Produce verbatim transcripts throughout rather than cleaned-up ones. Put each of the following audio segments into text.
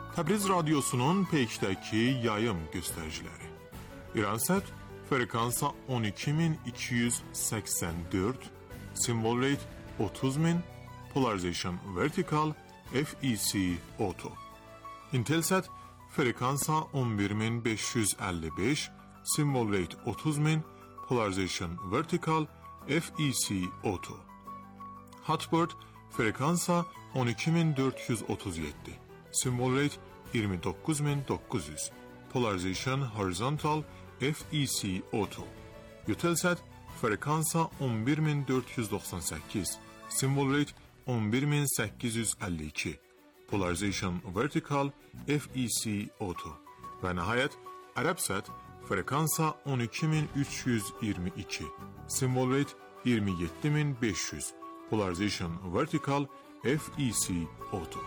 Təbriz Radyosu'nun Peyk'təki yayım göstəriciləri. İransat frekansa on iki min iki yüz səksən dörd, symbol rate otuz min, polarization vertical, F E C auto. Intelsat frekansa on bir min beş yüz əlli beş, symbol rate otuz min, polarization vertical, F E C auto. Hotbird frekansa on iki min dörd yüz otuz yeddi, symbol rate iyirmi doqquz min doqquz yüz, polarization horizontal, F E C auto. Eutelsat frekansa on bir min dörd yüz doxsan səkkiz, symbol rate on bir min səkkiz yüz əlli iki, polarization vertical, F E C auto. Və nəhayət Arabsat frekansa on iki min üç yüz iyirmi iki, symbol rate iyirmi yeddi min beş yüz, polarization vertical, F E C auto.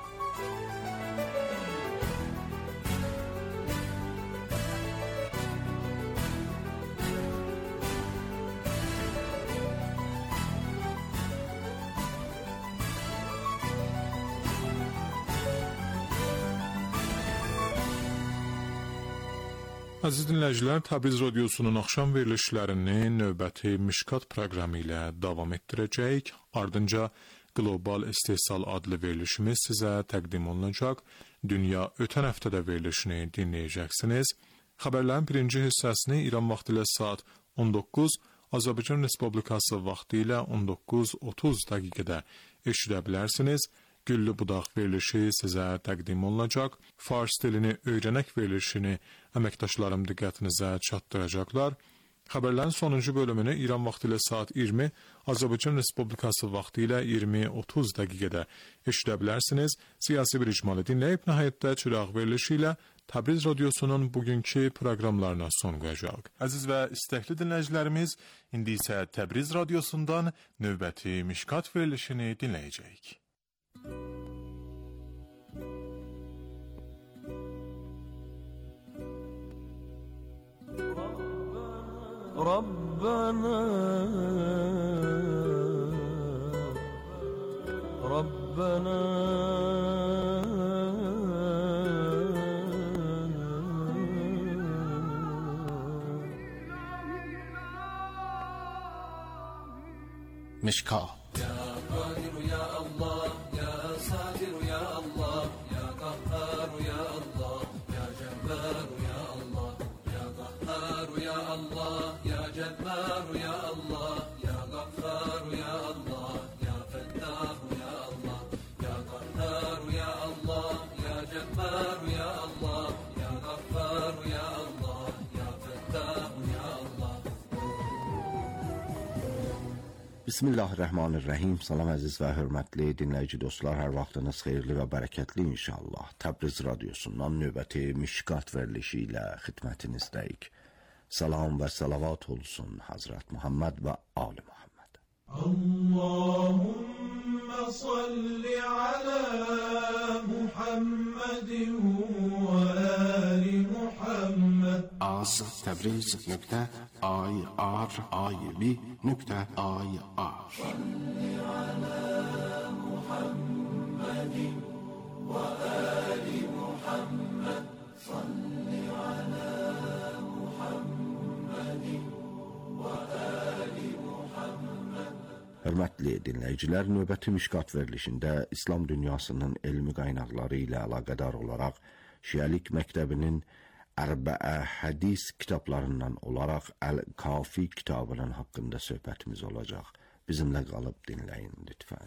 Əziz dinləyicilər, Təbriz Radyosu'nun axşam verilişlərini növbəti Mişkat proqramı ilə davam etdirəcəyik. Ardınca Qlobal İstehsal adlı verilişimiz sizə təqdim olunacaq. Dünya ötən həftədə verilişini dinləyəcəksiniz. Xəbərlərin birinci hissəsini İran vaxtı ilə saat on doqquz, Azərbaycan Respublikası vaxtı ilə on doqquz otuz dəqiqədə eşidə bilərsiniz. Güllü Budaq verilişi sizə təqdim olunacaq. Fars dilini öyrənək verilişini əməkdaşlarım diqqətinizə çatdıracaqlar. Xəbərlərin sonuncu bölümünü İran vaxtı ilə saat iyirmi, Azərbaycan Respublikası vaxtı ilə iyirmi otuz dəqiqədə eşidə bilərsiniz. Siyasi bir icmalı dinləyib, nəhayətdə Çıraq verilişi ilə Təbriz Radyosu'nun bugünkü proqramlarına son qoyacaq. Əziz və istəkli dinləyicilərimiz, indi isə Təbriz Radyosu'ndan növbəti Mişkat verilişini dinləyəcəyik. ربنا ربنا مشكاة يا قادر يا الله يا ساتر يا الله يا قهار يا الله يا جبار يا الله يا قهار يا الله يا جبار يا الله يا غفار يا الله يا فتاح يا الله يا قهار يا الله يا جبار يا الله يا غفار يا الله يا فتاح يا الله. Bismillahirrahmanirrahim. Salam əziz və hörmətli dinləyici dostlar, hər vaxtınız xeyirli və bərəkətli inşallah. Təbriz Radyosu'ndan növbəti Mişkat verilişi ilə xidmətinizdəyik. Salam və salavat olsun Hazret Muhammed və Ali Muhammed. Allahümme salli ala Muhammedin və ali Muhammed. Az Təbriz nöqtə ay ar ay bi nöqtə ay ar. Salli ala Muhammedin və ali Muhammed. Salli ala Hörmətli dinləyicilər, növbəti Mişkat verilişində İslam dünyasının elmi qaynaqları ilə əlaqədar olaraq Şiəlik məktəbinin Ərbəə hədis kitablarından olaraq Əl-Kafi kitabının haqqında söhbətimiz olacaq. Bizimlə qalıb dinləyin lütfən.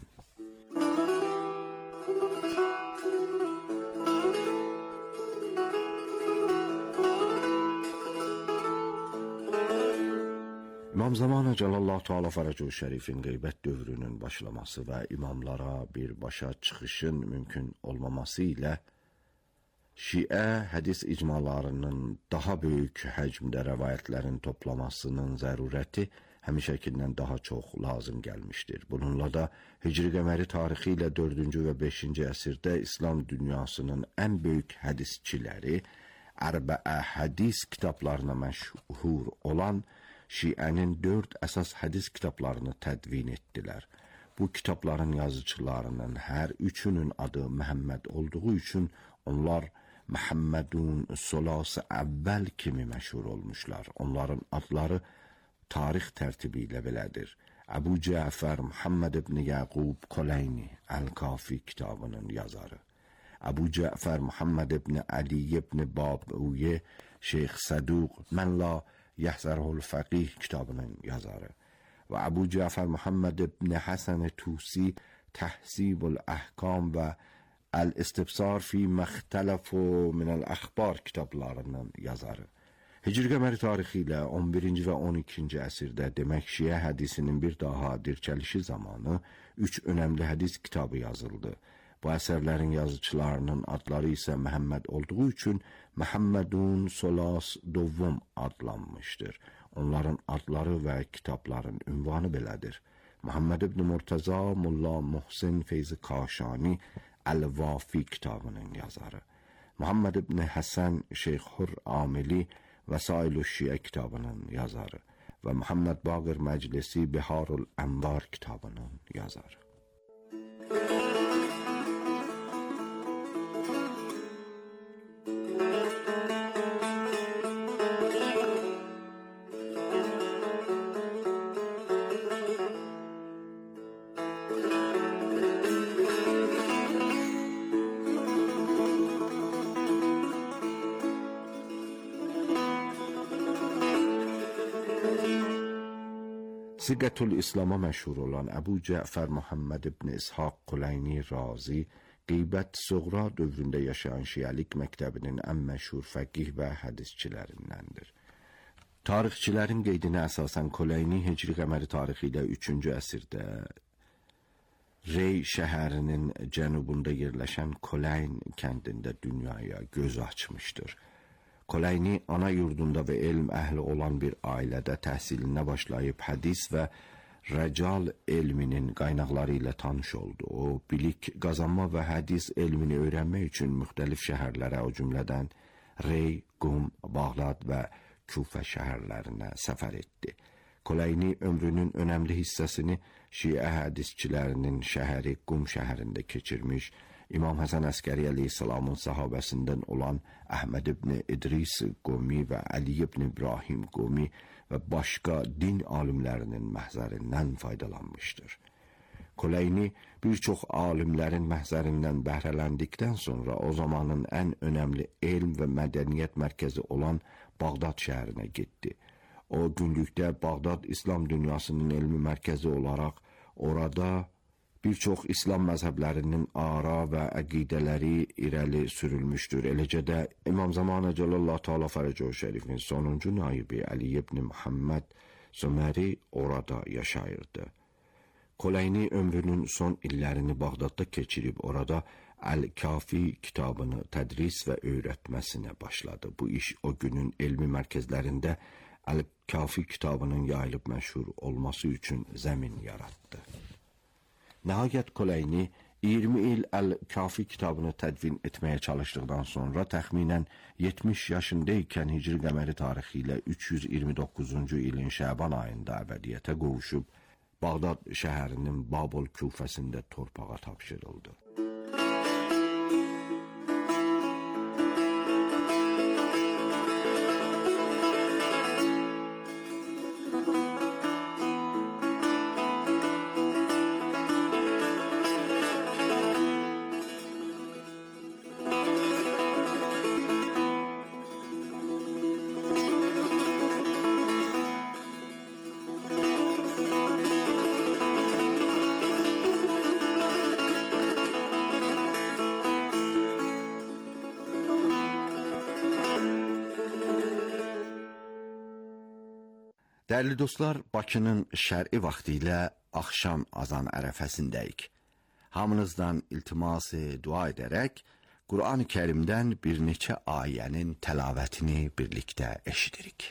İmam Zamanə Cəlallahu Teala Fərəcuhu Şərifin qeybət dövrünün başlaması və imamlara birbaşa çıxışın mümkün olmaması ilə Şiə hədis icmalarının daha böyük həcmdə rəvayətlərin toplamasının zərurəti həmişəkindən daha çox lazım gəlmişdir. Bununla da Hicri qəməri tarixi ilə dördüncü və beşinci əsrdə İslam dünyasının ən böyük hədisçiləri Ərbəə hədis kitablarına məşhur olan Şiənin dörd əsas hədis kitablarını tədvin etdilər. Bu kitabların yazıcılarının hər üçünün adı Məhəmməd olduğu üçün onlar Muhammedun Solas əvvəl kimi məşhur olmuşlar. Onların adları tarix tərtibi ilə belədir. Əbu Cəfər Muhammed ibn Yaqub Koleyni Əl-Kafi kitabının yazarı. Əbu Cəfər Muhammed ibn Ali ibn Babuye Şeyx Saduq Mən la Yəhzərhul Fəqih kitabının yazarı. Və Əbu Cəfər Muhammed ibn Həsən Tusi Təhsibul Əhkam və Əl-İstibsar fi Məxtələfu minəl Əxbar kitablarının yazarı. Hicri qəməri tarixi ilə on birinci və on ikinci əsrdə, demək Şiə hədisinin bir daha dirçəlişi zamanı üç önəmli hədis kitabı yazıldı. Bu əsərlərin yazıçılarının adları isə Məhəmməd olduğu üçün Muhammedun Solas Dovvum adlanmışdır. Onların adları və kitabların ünvanı belədir. Muhammed ibn Murtaza Molla Muhsin Feyzi Kaşani Əl-Vafi kitabının yazarı. Muhammed ibn Həsən Şeyxur Amili Vəsail-ü Şiə kitabının yazarı və Muhammed Baqir Məclisi Biharul Ənvar kitabının yazarı. Siqətül İslam'a məşhur olan Əbu Cəfər Muhammed ibn İshaq Kuleyni Razi, Qeybət Suğra dövründə yaşayan şiəlik məktəbinin ən məşhur fəqih və hədisçilərindəndir. Tarixçilərin qeydinə əsasən Kuleyni Hicri qəməri tarixi ilə üçüncü əsrdə Rey şəhərinin cənubunda yerləşən Kuleyn kəndində dünyaya göz açmışdır. Kuleyni ana yurdunda və elm əhli olan bir ailədə təhsilinə başlayıb hədis və rəcal elminin qaynaqları ilə tanış oldu. O, bilik qazanma və hədis elmini öyrənmək üçün müxtəlif şəhərlərə, o cümlədən Rey, Qum, Bağdad və Küfə şəhərlərinə səfər etdi. Kuleyni ömrünün önəmli hissəsini Şiə hədisçilərinin şəhəri Qum şəhərində keçirmiş, İmam Həsən Əskəri əleyhissalamın sahabəsindən olan Əhməd ibn İdris Qumi və Ali ibn İbrahim Qumi və başqa din alimlərinin məhzərindən faydalanmışdır. Kuleyni bir çox alimlərin məhzərindən bəhrələndikdən sonra o zamanın ən önəmli elm və mədəniyyət mərkəzi olan Bağdad şəhərinə getdi. O günlükdə Bağdad İslam dünyasının elmi mərkəzi olaraq orada bir çox İslam məzhəblərinin ara və əqidələri irəli sürülmüşdür. Eləcə də İmam Zamanə Cəlallahu Teala Fərəcəhu Şərifin sonuncu naibi Ali ibn Muhammed Zöməri orada yaşayırdı. Kuleyni ömrünün son illərini Bağdadda keçirib orada Əl-Kafi kitabını tədris və öyrətməsinə başladı. Bu iş o günün elmi mərkəzlərində Əl-Kafi kitabının yayılıb məşhur olması üçün zəmin yaratdı. Nəhayət Kuleyni iyirmi il Əl-Kafi kitabını tədvin etməyə çalışdıqdan sonra təxminən yetmiş yaşındaykən Hicri qəməri tarixi ilə üç yüz iyirmi doqquzuncu ilin Şəban ayında əbədiyyətə qovuşub, Bağdad şəhərinin Babul Küfəsində torpağa tapşırıldı. Dəyərli dostlar, Bakının şər'i vaxtı ilə axşam azan ərəfəsindəyik. Hamınızdan iltiması dua edərək Qur'an-ı Kərimdən bir neçə ayənin təlavətini birlikdə eşidirik.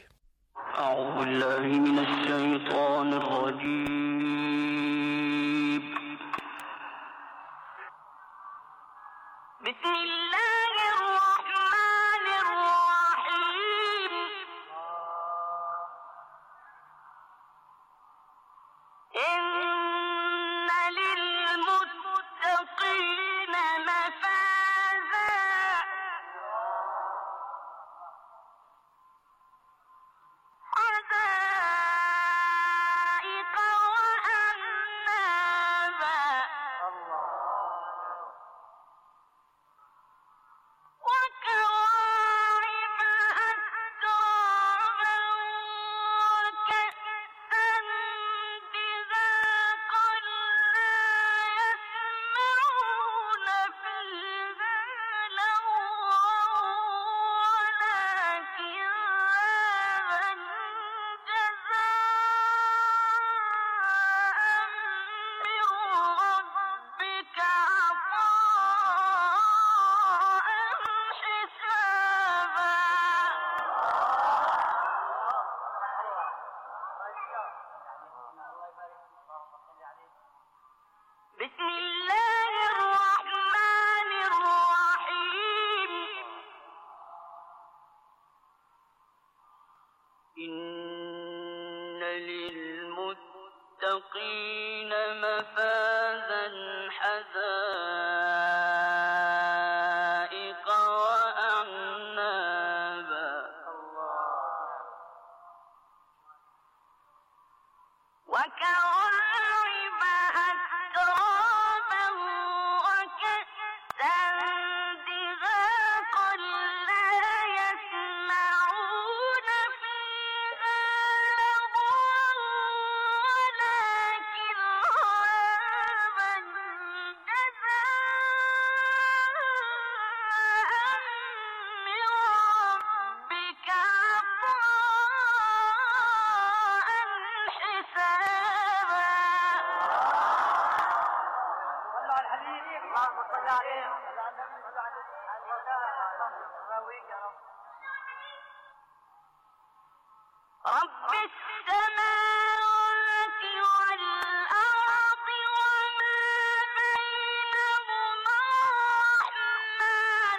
رب السماوات والأرض وما بينهما الرحمن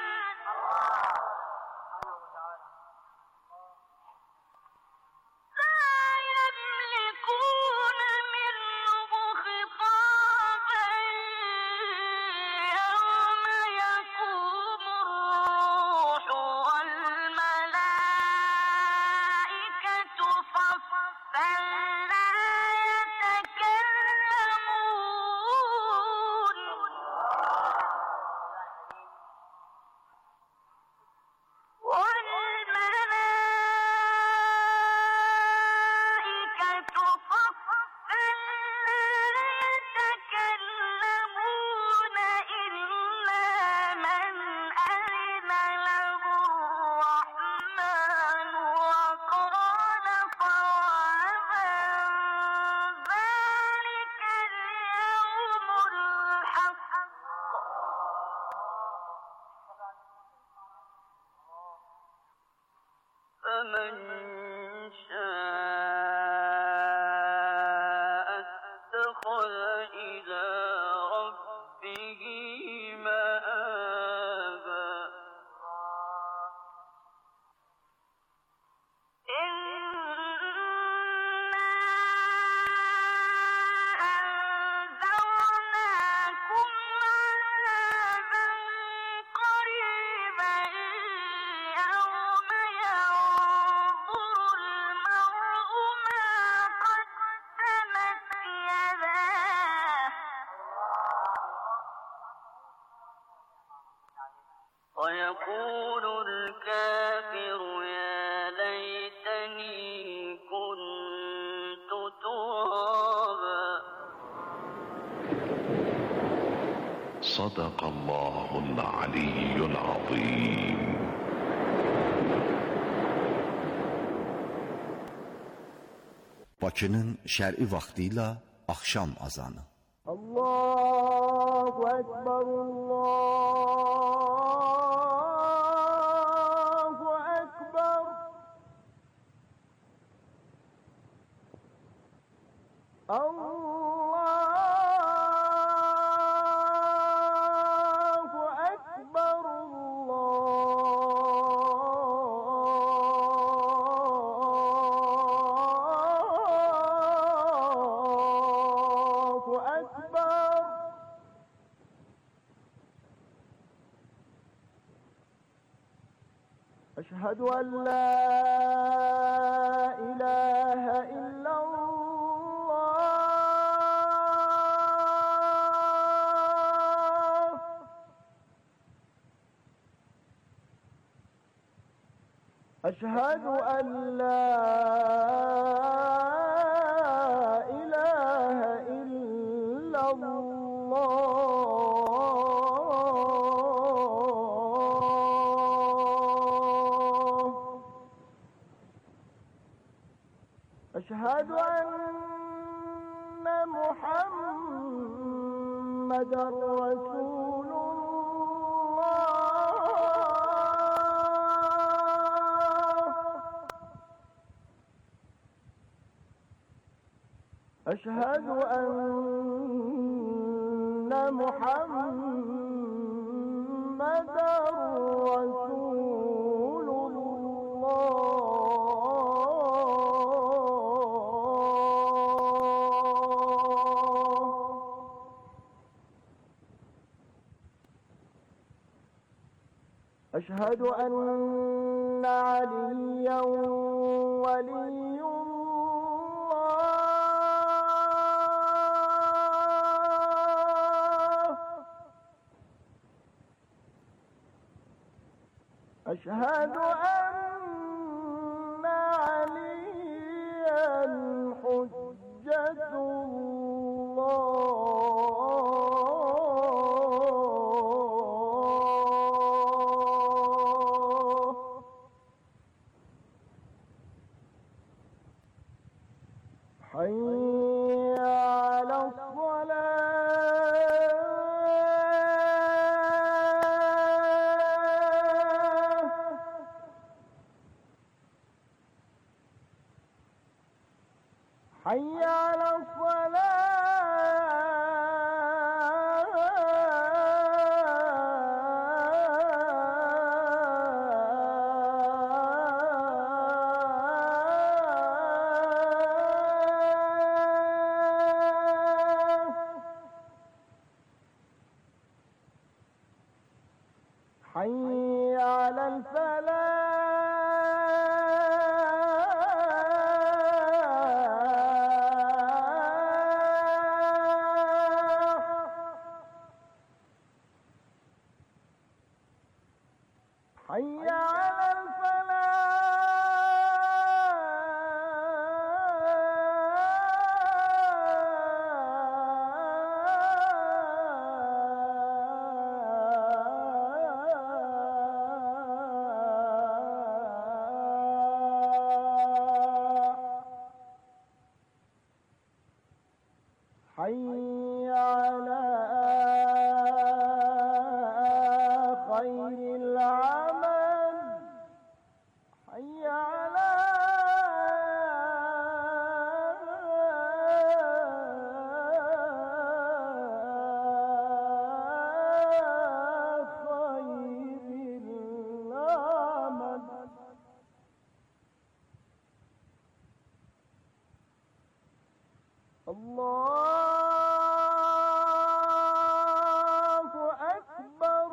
لا يملكون منه خطابا يوم يقوم الروح والملائكة صفا لا يتكلمون والملائكة صفا لا يتكلمون إلا من أذن له الرحمن وقال صوابا ذلك اليوم الحق فمن شاء اتخذ إلى ربه مآبا إنا أنذرناكم عذابا قريبا يوم ينظر المرء ما قدمت يداه ويقول الكافر يا ليتني كنت ترابا صدق الله العلي العظيم. Bakının şər'i vaxtı ilə axşam azanı. Allahu Ekber, Allahu Ekber. Allahu Ekber, Allahu Ekber. أشهد أن لا إله إلا الله. أشهد أن لا إله إلا الله. أشهد أن محمدا رسول الله. أشهد أن محمدا رسول الله. أشهد أن عليا ولي الله. أشهد أن عليا حجة الله. حي على الصلاة. حي على حي على الفلاح حي على الفلاح حي على خير العمل حي على خير العمل الله أكبر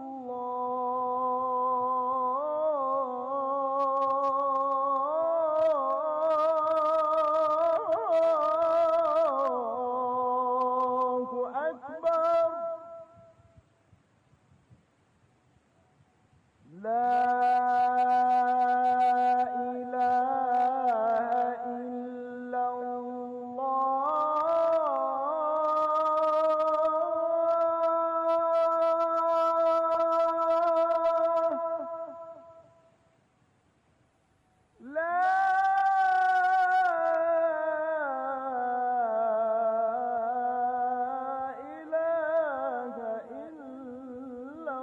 الله أكبر لا إله إلا الله لا إله إلا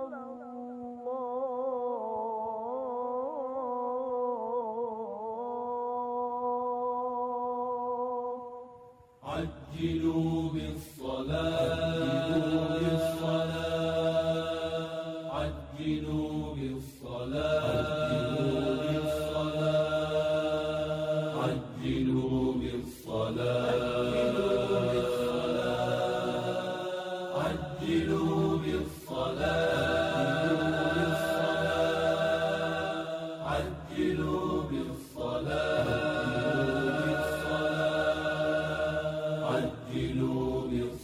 الله عجلوا بالصلاة عجلوا بالصلاة عجلوا بالصلاة عجلوا بالصلاة عجلوا بالصلاة عجلوا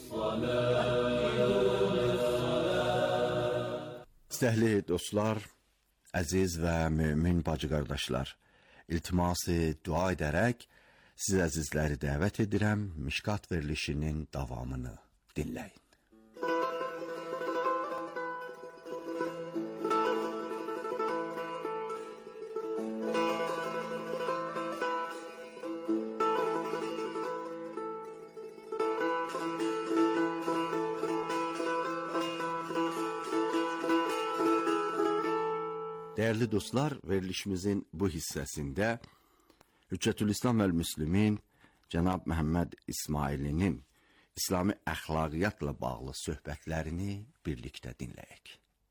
بالصلاة. Istəkli dostlar, əziz və mümin bacı qardaşlar, iltiması dua edərək siz əzizləri dəvət edirəm, Mişkat verilişinin davamını dinləyin. Değerli dostlar, verilişimizin bu hissəsində Hüccətülislam vəl Müslimin Cənab Məhəmməd İsmailinin İslami əxlaqiyyatla bağlı söhbətlərini birlikdə dinləyək.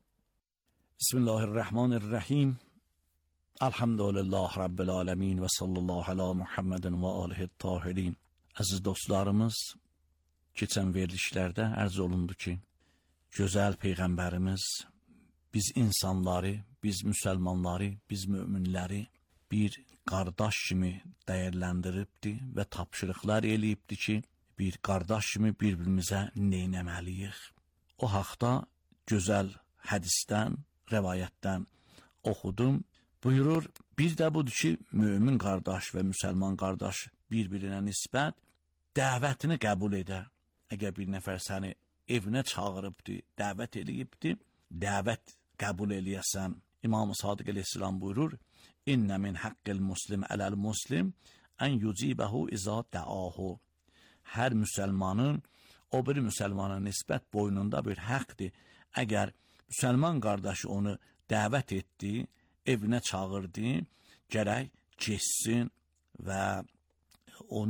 Bismillahirrahmanirrahim. Elhamdülillah Rabbil alemin və sallallahu ala Muhammedin və alihi tahirin. Əziz dostlarımız, keçən verilişlərdə ərz olundu ki, gözəl Peyğəmbərimiz biz insanları, biz müsəlmanları, biz möminləri bir qardaş kimi dəyərləndiribdi və tapşırıqlar eləyibdi ki, bir qardaş kimi bir-birimizə neynəməliyik. O haqda gözəl hədisdən, rəvayətdən oxudum. Buyurur, bir də budur ki, mömin qardaş və müsəlman qardaş bir-birinə nisbət dəvətini qəbul edə. Əgər bir nəfər səni evinə çağırıbdı, dəvət eləyibdi, dəvət qəbul eləyəsən. İmam-ı Sadiq əleyhissalam buyurur, İnnə min haqqil muslim ələl muslim ən yucibəhu izə dəahu. Hər müsəlmanın o bir müsəlmana nisbət boynunda bir haqqdır. Əgər müsəlman qardaşı onu dəvət etdi, evinə çağırdı, gərək keçsin və onun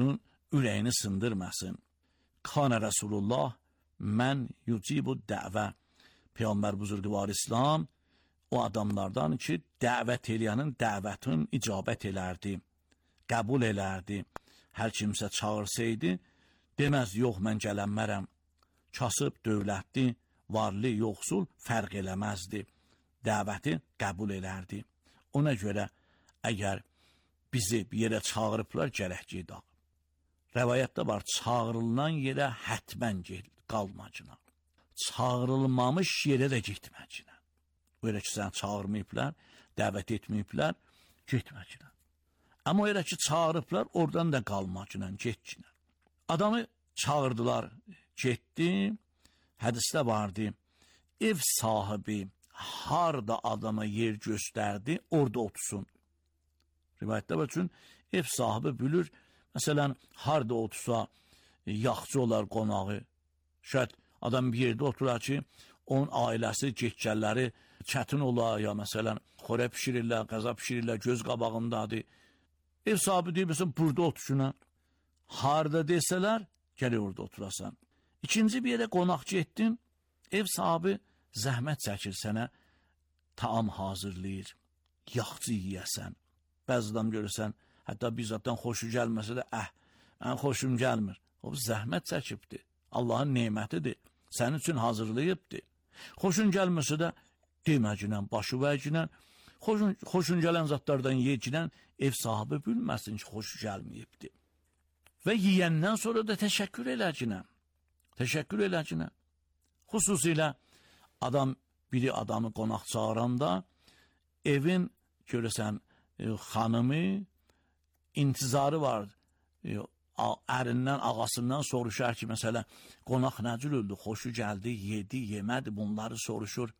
ürəyini sındırmasın. Kana Rasulullah mən yucibu dəvə. Peyğəmbər buzurgvar İslam o adamlardan ki, dəvət eləyənin dəvətin icabət elərdi, qəbul elərdi. Hər kimsə çağırsaydı, deməz, yox, mən gələnmərəm. Kasıb, dövlətli, varlı, yoxsul fərq eləməzdi. Dəvəti qəbul elərdi. Ona görə, əgər bizi bir yerə çağırıblar, gərək gedək. Rəvayətdə var, çağırılan yerə hətmən qalmacına. Çağırılmamış yerə də getməcina. Öyle ki, səni çağırmayıblar, dəvət etməyiblər, getməcina. Amma öyle ki, çağırıblar, oradan da qalmacına, getcina. Adamı çağırdılar, getdi, hədisdə vardı, ev sahibi harda adama yer göstərdi, orada otursun. Rivayətdə var üçün, ev sahibi bilir, məsələn, harda otursa, yaxçı olar qonağı. Şayət adam bir yerdə oturar ki, onun ailəsi, getgəlləri çətin olar, ya məsələn, xorə pişirirlər, qəza pişirirlər, göz qabağındadır. Ev sahibi deyir, məsələn, burada oturşuna. Harda desələr, gəlir orada oturasan. İkinci bir yerə qonaq getdin, ev sahibi zəhmət çəkir sənə, taam hazırlayır, yaxçı yiyəsən. Bəzi adam görürsən, hətta bizzatdan xoşu gəlməsə də, əh, mən xoşum gəlmir. O, zəhmət çəkibdir, Allahın nemətidir, sənin üçün hazırlayıbdır. Xoşun gəlməsə də, deməcinən, başı vəcinən, xoşun, xoşun gələn zatlardan yecinən, ev sahibi bilməsin ki, xoşu gəlməyibdir. Və yiyəndən sonra da təşəkkür eləcinən, təşəkkür eləcinən. Xüsusilə adam, biri adamı qonaq çağıranda, evin, görəsən, e, xanımı, intizarı var, e, ərindən, ağasından soruşar ki, məsələn, qonaq nəcür öldü, xoşu gəldi, yedi, yemədi, bunları soruşur.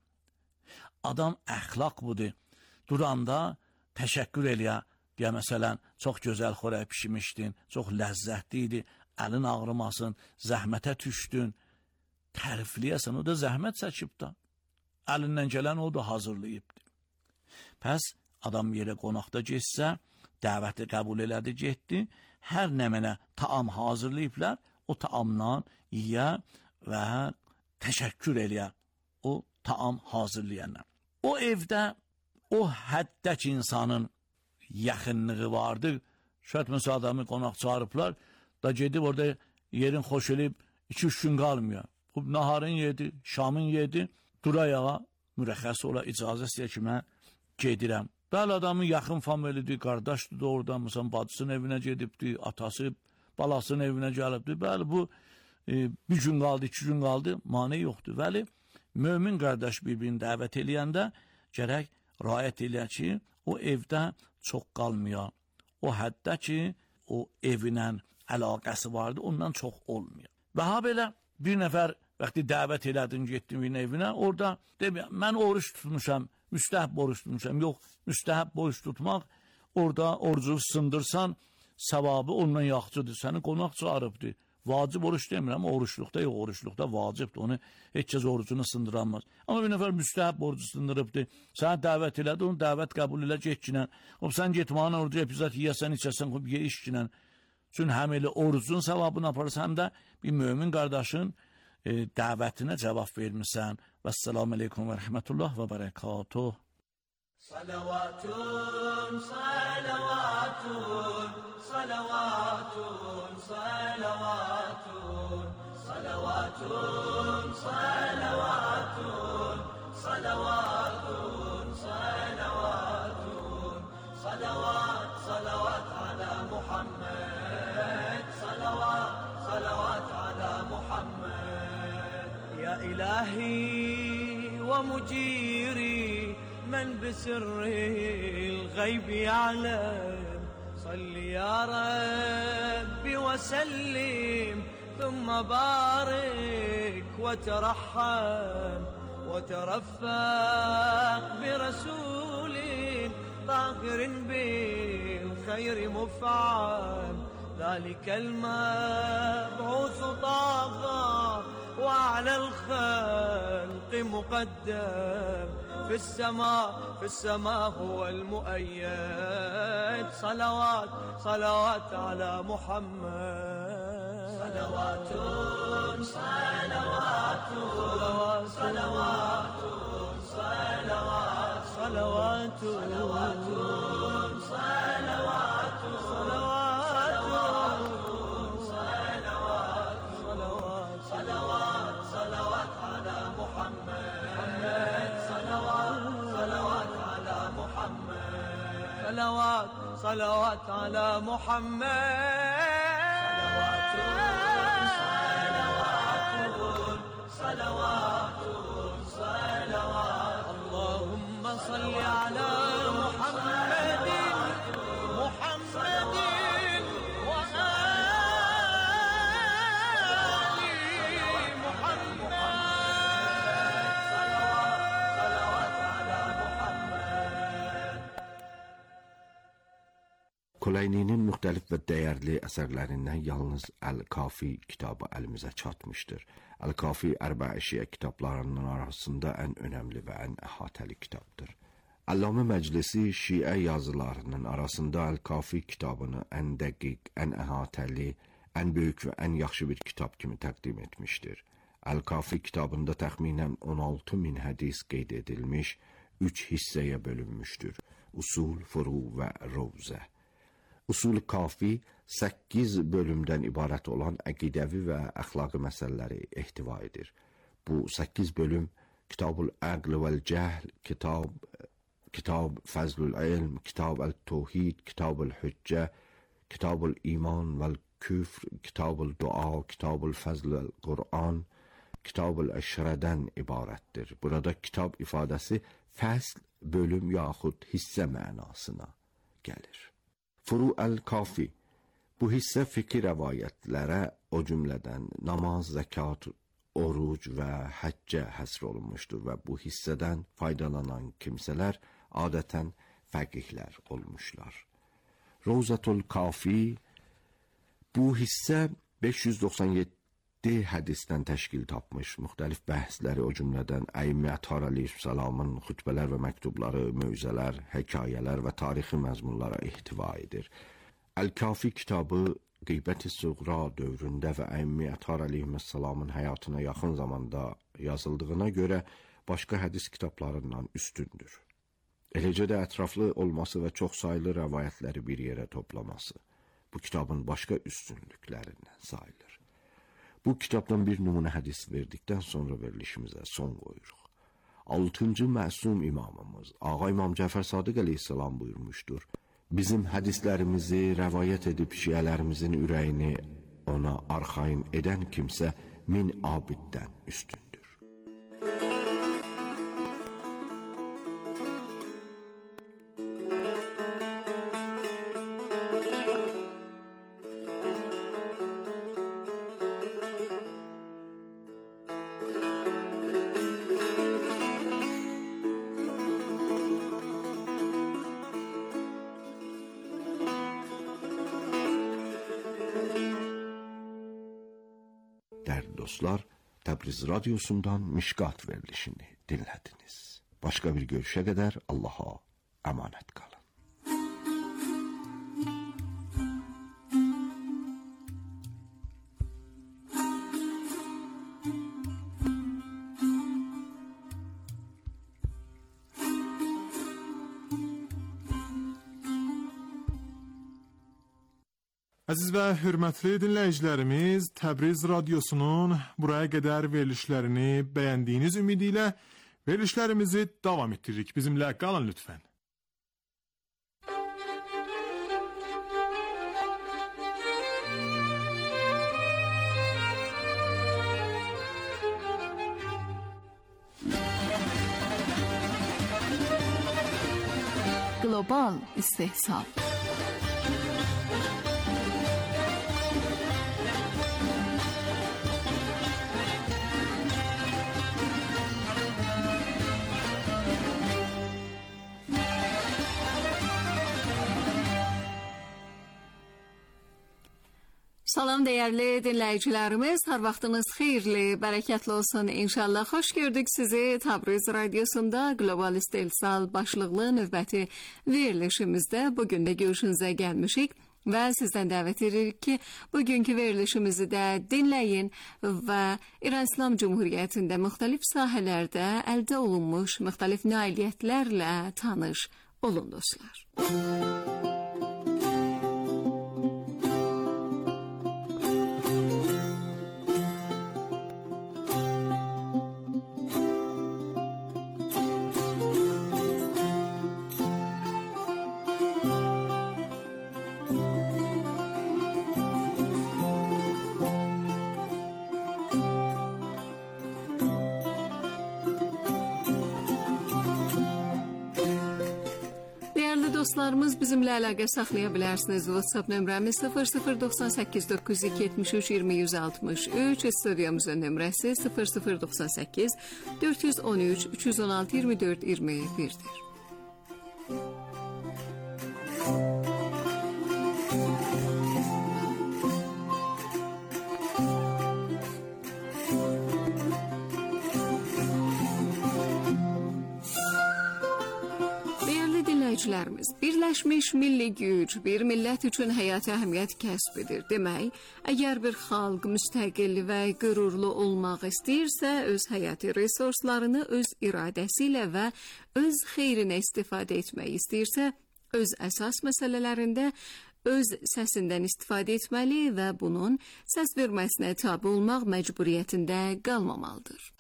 Adam əxlaq budur, duranda təşəkkür eləyə, deyə məsələn, çox gözəl xörək pişimişdin, çox ləzzətli idi, əlin ağrımasın, zəhmətə düşdün, tərifləyəsən, o da zəhmət çəkib da, əlindən gələn o da hazırlayıbdır. Pəs, adam yerə qonaqda getsə, dəvəti qəbul elədi, getdi, hər nə mənə taam hazırlayıblar, o taamdan yiyə və təşəkkür eləyə, o taam hazırlayanlar. O evdə, o həddək insanın yaxınlığı vardı. Şayət məsəl adamı qonaq çağırıblar, da gedib orada yerin xoş eləyib, iki üç gün qalmıyor. Bu, naharın yedi, şamın yedi, durayağa, mürəxəs ola, icazə istəyir ki, mən gedirəm. Bəli, adamın yaxın familidir, qardaşdır da oradan, məsələn, bacısının evinə gedibdir, atası, balasının evinə gəlibdir. Bəli, bu, e, bir gün qaldı, iki gün qaldı, mane yoxdur. Bəli, mömin qardaş bir-birini dəvət eləyəndə, gərək rayət eləyər ki, o evdə çox qalmıyor. O həddə ki, o evinə əlaqəsi vardı, ondan çox olmuyor. Və ha belə bir nəfər vaxtı dəvət elədin, getdim bir evinə, orada deməyəm, mən oruç tutmuşam, müstəhəb oruç tutmuşam. Yox, müstəhəb oruç tutmaq, orada orucu sındırsan, savabı ondan yaxçıdır, səni qonaq çağırıbdır. Vacib oruç demirəm, oruçluqda yox, oruçluqda vacibdir, onu heç kəs orucunu sındıranmaz. Amma bir nəfər müstəhəb orucu sındırıbdır, sənə dəvət elədi, onu dəvət qəbul elə getkinən, o, sən getmağın orucu epizat yiyəsən, içəsən, ye işkinən. Çünki həm elə orucun savabını aparırsan, həm də bir mömin qardaşın e, dəvətinə cavab vermirsən. Vəssalamu aleykum və rəhmətullah və bərəkatuh. Salavatun, salavatun, salavatun, salavatun, salavatun, salavatun, salavatun, salavatun, salavat, salavat ala Muhammed, salavat, salavat ala Muhammed. Ya ilahi wa mujiri, من بسر الغيب يعلم صل يا ربي وسلم ثم بارك وترحم وترفق برسول طاهر بالخير مفعم ذلك المبعوث طاغى وعلى الخلق مقدم في السماء في السماء هو المؤيد صلوات صلوات على محمد. صلوات صلوات صلوات صلوات صلوات صلوات صلوات صلوات صلوات صلوات على محمد صلوات صلوات على محمد صلوات صلوات على محمد صلوات صلوات اللهم صل على محمد محمد وآل محمد صلوات على محمد. Kuleyninin müxtəlif və dəyərli əsərlərindən yalnız Əl-Kafi kitabı əlimizə çatmışdır. Əl-Kafi Ərbəişiyə kitablarının arasında ən önəmli və ən əhatəli kitabdır. Əllamə Məclisi Şiə yazılarının arasında Əl-Kafi kitabını ən dəqiq, ən əhatəli, ən böyük və ən yaxşı bir kitab kimi təqdim etmişdir. Əl-Kafi kitabında təxminən on altı min hədis qeyd edilmiş, üç hissəyə bölünmüşdür. Usul, furu və rovzə. Usul-i Kafi səkkiz bölümdən ibarət olan əqidəvi və əxlaqi məsələləri ehtiva edir. Bu səkkiz bölüm Kitab-ül Əql vəl-Cəhl, Kitab, Kitab Fəzlül İlm, Kitab Əl-Tevhid, Kitab-ül Hüccə, Kitab-ül İman vəl-Küfr, Kitab-ül Dua, Kitab-ül Fəzl Qur'an, Kitab-ül Əşrədən ibarətdir. Burada kitab ifadəsi fəsl, bölüm yaxud hissə mənasına gəlir. Furu Əl-Kafi. Bu hissə fikir rəvayətlərə, o cümlədən namaz, zəkat, oruc və həccə həsr olunmuşdur və bu hissədən faydalanan kimsələr adətən fəqihlər olmuşlar. Rovzatul Kafi. Bu hissə beş yüz doxsan yeddi hədisdən təşkil tapmış, müxtəlif bəhsləri, o cümlədən Əimmi Ətər əleyhissalamın xütbələr və məktubları, mövzələr, hekayələr və tarixi məzmunlara ihtiva edir. Əl-Kafi kitabı Qeybət-i Suğra dövründə və Əimmi Ətər əleyhissalamın həyatına yaxın zamanda yazıldığına görə başqa hədis kitablarından üstündür. Eləcə də ətraflı olması və çoxsaylı rəvayətləri bir yerə toplaması bu kitabın başqa üstünlüklərindən sayılır. Bu kitabdan bir nümunə hədis verdikdən sonra verilişimizə son qoyuruq. Altıncı məsum imamımız Ağa İmam Cəfər Sadiq əleyhissalam buyurmuşdur: bizim hədislərimizi rəvayət edib şiələrimizin ürəyini ona arxayın edən kimsə min abiddən üstündür. Dəyərli dostlar, Təbriz Radyosu'ndan Mişkat verilişini dinlədiniz. Başqa bir görüşə qədər Allaha əmanət qalın. Əziz və hörmətli dinləyicilərimiz, Təbriz Radyosu'nun buraya qədər verilişlərini bəyəndiyiniz ümidi ilə verilişlərimizi davam etdiririk. Bizimlə qalın lütfən. Global istehsal. Salam değerli dinleyicilerimiz, her vaxtınız xeyirli, bərəkətli olsun inşallah. Xoş gördük sizi Təbriz Radyosu'nda Global İstehsal başlıqlı növbəti verilişimizdə. Bugün də görüşünüzə gəlmişik. və sizdən dəvət edirik ki, bugünkü verilişimizi də dinləyin və İran İslam Cumhuriyyətində müxtəlif sahələrdə əldə olunmuş müxtəlif nailiyyətlərlə tanış olun dostlar. Dostlarımız bizimlə əlaqə saxlaya bilərsiniz. WhatsApp nömrəmiz sıfır sıfır doxsan səkkiz doqquz iki yetmiş üç iyirmi yüz altmış üç, studiyamızın nömrəsi sıfır sıfır doxsan səkkiz dörd yüz on üç üç yüz on altı iyirmi dörd iyirmi birdir. Birləşmiş milli güc bir millət üçün həyati əhəmiyyət kəsb edir. Demək, əgər bir xalq müstəqil və qürurlu olmaq istəyirsə, öz həyati resurslarını öz iradəsi ilə və öz xeyrinə istifadə etmək istəyirsə, öz əsas məsələlərində öz səsindən istifadə etməli və bunun səs verməsinə tabe olmaq məcburiyyətində qalmamalıdır.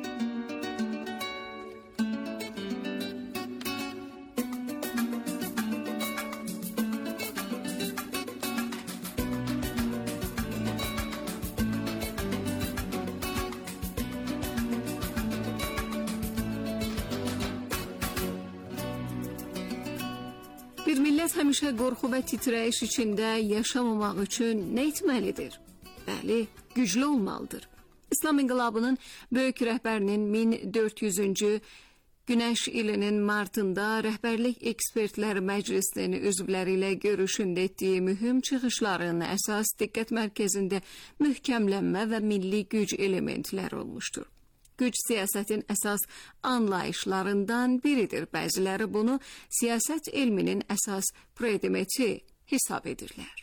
Bir millət həmişə qorxu və titrəyiş içində yaşamamaq üçün nə etməlidir? Bəli, güclü olmalıdır. İslam inqilabının böyük rəhbərinin min dörd yüzüncü Günəş ilinin martında rəhbərlik ekspertlər məclisinin üzvləri ilə görüşündə etdiyi mühüm çıxışların əsas diqqət mərkəzində möhkəmlənmə və milli güc elementləri olmuşdur. Güc siyasətin əsas anlayışlarından biridir. Bəziləri bunu siyasət elminin əsas predimeti hesab edirlər.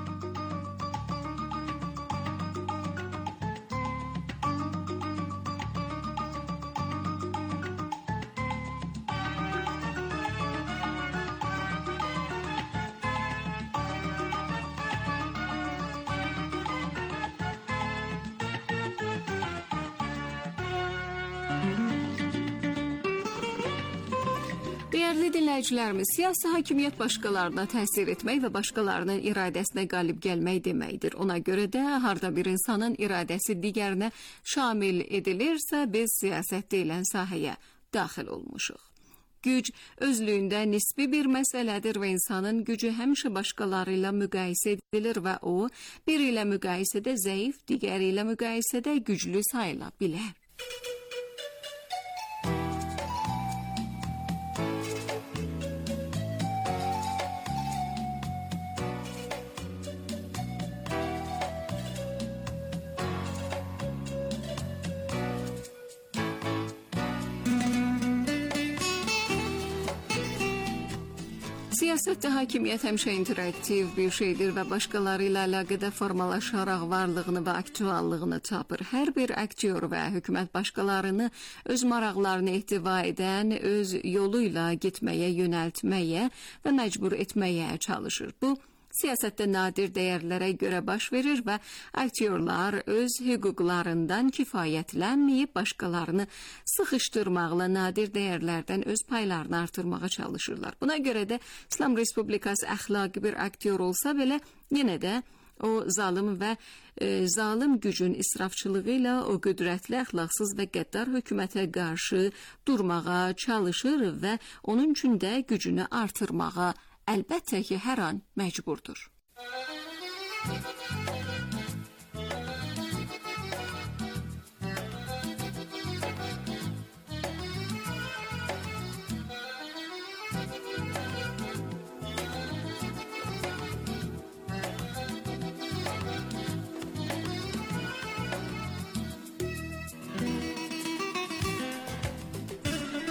Dəyərli dinləyicilərimiz, siyasi hakimiyyət başqalarına təsir etmək və başqalarının iradəsinə qalib gəlmək deməkdir. Ona görə də harda bir insanın iradəsi digərinə şamil edilirsə, biz siyasət deyilən sahəyə daxil olmuşuq. Güc özlüyündə nisbi bir məsələdir və insanın gücü həmişə başqaları ilə müqayisə edilir və o, biri ilə müqayisədə zəif, digəri ilə müqayisədə güclü sayıla bilər. Siyasətdə hakimiyyət həmişə interaktiv bir şeydir və başqaları ilə əlaqədə formalaşaraq varlığını və aktuallığını tapır. Hər bir aktyor və hökumət başqalarını öz maraqlarını ehtiva edən, öz yolu ilə getməyə yönəltməyə və məcbur etməyə çalışır. Bu, siyasətdə nadir dəyərlərə görə baş verir və aktyorlar öz hüquqlarından kifayətlənməyib başqalarını sıxışdırmaqla nadir dəyərlərdən öz paylarını artırmağa çalışırlar. Buna görə də İslam Respublikası əxlaqi bir aktyor olsa belə, yenə də o zalim və e, zalim gücün israfçılığı ilə o qüdrətli, əxlaqsız və qəddar hökumətə qarşı durmağa çalışır və onun üçün də gücünü artırmağa əlbəttə ki, hər an məcburdur.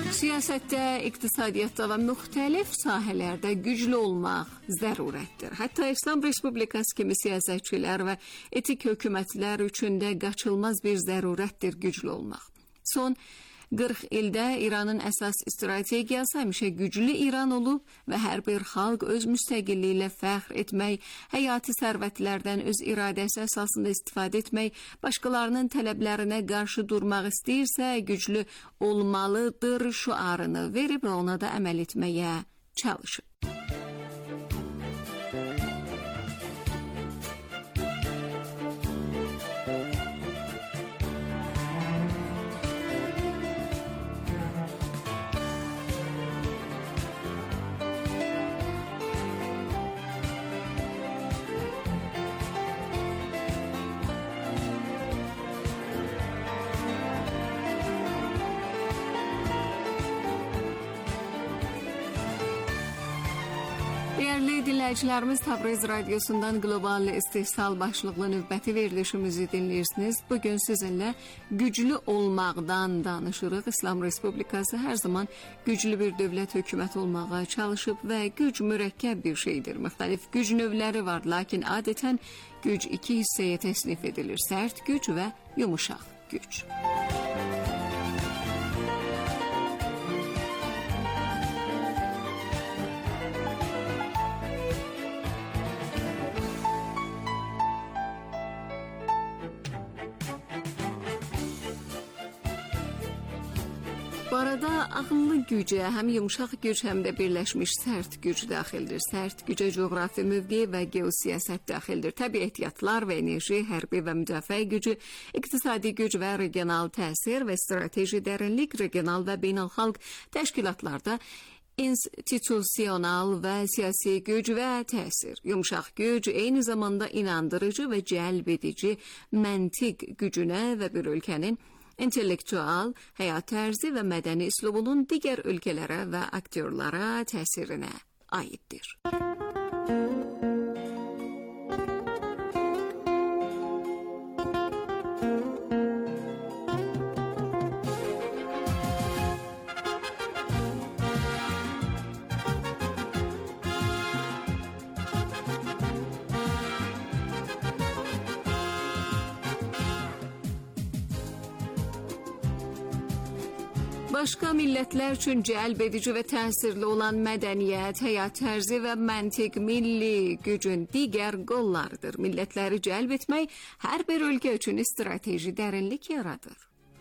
Siyasətdə, iqtisadiyyatda və müxtəlif sahələrdə güclü olmaq zərurətdir. Hətta İslam Respublikası kimi siyasətçilər və etik hökumətlər üçün də qaçılmaz bir zərurətdir güclü olmaq. Son qırx ildə İranın əsas strategiyası həmişə güclü İran olub və hər bir xalq öz müstəqilliyi ilə fəxr etmək, həyati sərvətlərdən öz iradəsi əsasında istifadə etmək, başqalarının tələblərinə qarşı durmaq istəyirsə, güclü olmalıdır şüarını verib və ona da əməl etməyə çalışır. Değerli dinləyicilərimiz, Təbriz Radyosu'ndan Global İstihsal başlıqlı növbəti verilişimizi dinləyirsiniz. Bugün sizinlə güclü olmaqdan danışırıq. İslam Respublikası hər zaman güclü bir dövlət hökumət olmağa çalışıb və güc mürəkkəb bir şeydir. Müxtəlif güc növləri var, lakin adətən güc iki hissəyə təsnif edilir. Sərt güc və yumuşaq güc. Bu arada ağıllı gücə həm yumuşaq güc, həm də birləşmiş sərt güc daxildir. Sərt gücə coğrafi mövqe və geosiyasət daxildir. Təbii ehtiyatlar və enerji, hərbi və müdafiə gücü, iqtisadi güc və regional təsir və strateji dərinlik, regional və beynəlxalq təşkilatlarda institusional və siyasi güc və təsir. Yumuşaq güc eyni zamanda inandırıcı və cəlb edici məntiq gücünə və bir ölkənin intellektual, həyat tərzi və mədəni üslubunun digər ölkələrə və aktyorlara təsirinə aiddir. Başqa millətlər üçün cəlb edici və təsirli olan mədəniyyət, həyat tərzi və məntiq milli gücün digər qollarıdır. Millətləri cəlb etmək hər bir ölkə üçün strateji dərinlik yaradır.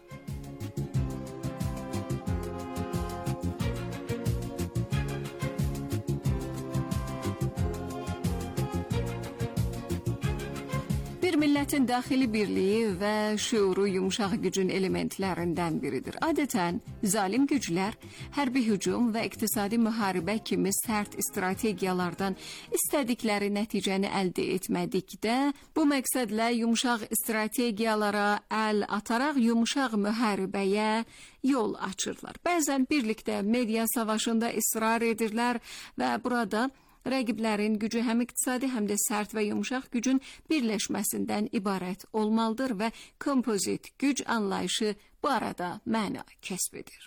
Bir millətin daxili birliyi və şüuru yumuşaq gücün elementlərindən biridir. Adətən zalim güclər hərbi hücum və iqtisadi müharibə kimi sərt strategiyalardan istədikləri nəticəni əldə etmədikdə, bu məqsədlə yumuşaq strategiyalara əl ataraq yumuşaq müharibəyə yol açırlar. Bəzən birlikdə media savaşında israr edirlər və burada rəqiblərin gücü həm iqtisadi, həm də sərt və yumuşaq gücün birləşməsindən ibarət olmalıdır və kompozit güc anlayışı bu arada məna kəsb edir.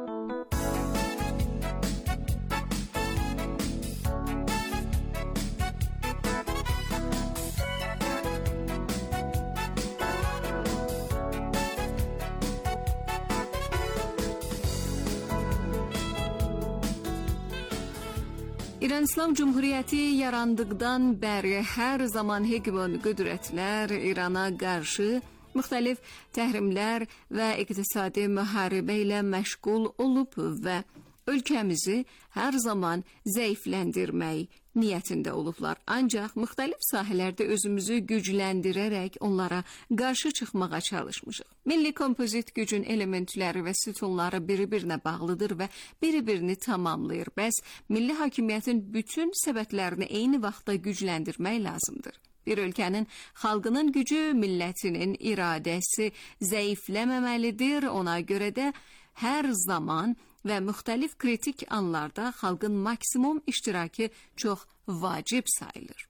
İran İslam Cumhuriyyəti yarandıqdan bəri hər zaman hegemon qüdrətlər İrana qarşı müxtəlif təhrimlər və iqtisadi müharibə ilə məşğul olub və ölkəmizi hər zaman zəifləndirmək niyyətində olublar. Ancaq müxtəlif sahələrdə özümüzü gücləndirərək onlara qarşı çıxmağa çalışmışıq. Milli kompozit gücün elementləri və sütunları biri-birinə bağlıdır və biri-birini tamamlayır. Bəs milli hakimiyyətin bütün səbətlərini eyni vaxtda gücləndirmək lazımdır. Bir ölkənin xalqının gücü, millətinin iradəsi zəifləməməlidir. Ona görə də hər zaman və müxtəlif kritik anlarda xalqın maksimum iştirakı çox vacib sayılır.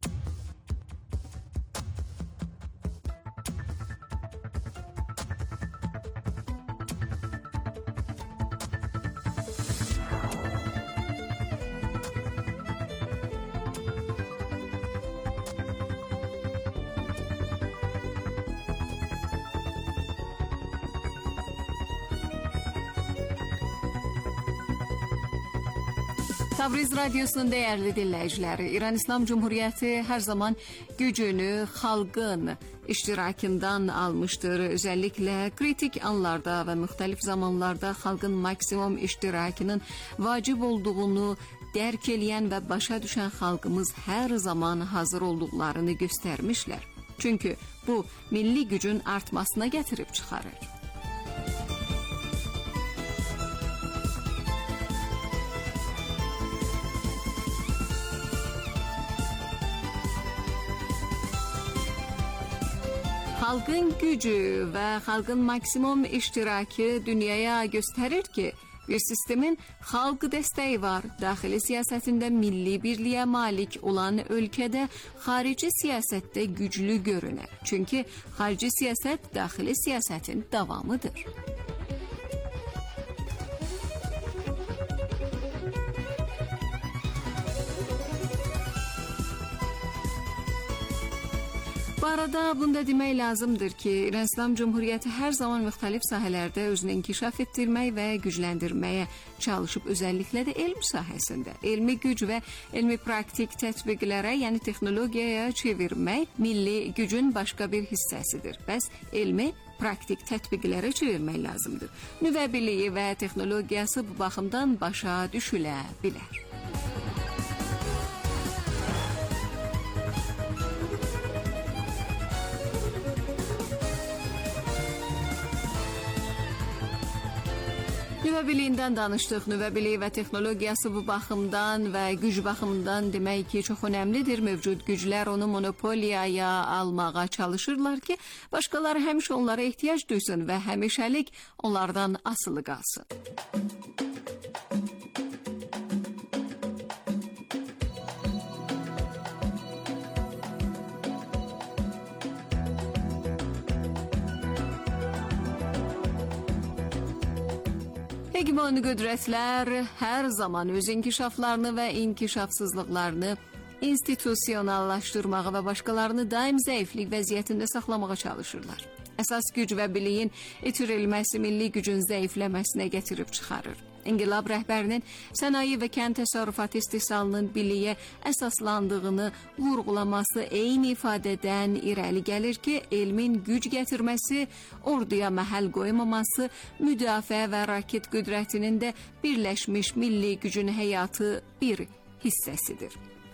Tabriz Radyosu'nun değerli dinleyicileri, İran İslam Cumhuriyeti her zaman gücünü halkın iştirakinden almıştır. Özellikle kritik anlarda ve muhtelif zamanlarda halkın maksimum iştirakinin vacip olduğunu dərk eləyən və başa düşən xalqımız hər zaman hazır olduqlarını göstərmişlər. Çünki bu milli gücün artmasına gətirib çıxarır. Xalqın gücü və xalqın maksimum iştirakı dünyaya göstərir ki, bir sistemin xalq dəstəyi var. Daxili siyasətində milli birliyə malik olan ölkədə xarici siyasətdə güclü görünər. Çünki xarici siyasət daxili siyasətin davamıdır. Bu arada bunda demək lazımdır ki, İran İslam Cumhuriyyəti hər zaman müxtəlif sahələrdə özünü inkişaf etdirmək və gücləndirməyə çalışıb, özəlliklə də elm sahəsində. Elmi güc və elmi praktik tətbiqlərə, yəni texnologiyaya çevirmək milli gücün başqa bir hissəsidir. Bəs elmi praktik tətbiqlərə çevirmək lazımdır. Nüvə biliyi və texnologiyası bu baxımdan başa düşülə bilər. Nüvə biliyindən danışdıq. Nüvə biliyi və texnologiyası bu baxımdan və güc baxımından demək ki, çox önəmlidir. Mövcud güclər onu monopoliyaya almağa çalışırlar ki, başqaları həmişə onlara ehtiyac duysun və həmişəlik onlardan asılı qalsın. Hegemoni qüdrətlər hər zaman öz inkişaflarını və inkişafsızlıqlarını institusionallaşdırmağa və başqalarını daim zəiflik vəziyyətində saxlamağa çalışırlar. Əsas güc və biliyin itirilməsi milli gücün zəifləməsinə gətirib çıxarır. İnqilab rəhbərinin sənaye və kənd təsərrüfatı istehsalının biliyə əsaslandığını vurğulaması eyni ifadədən irəli gəlir ki, elmin güc gətirməsi, orduya məhəl qoymaması, müdafiə və raket qüdrətinin də birləşmiş milli gücün həyatı bir hissəsidir.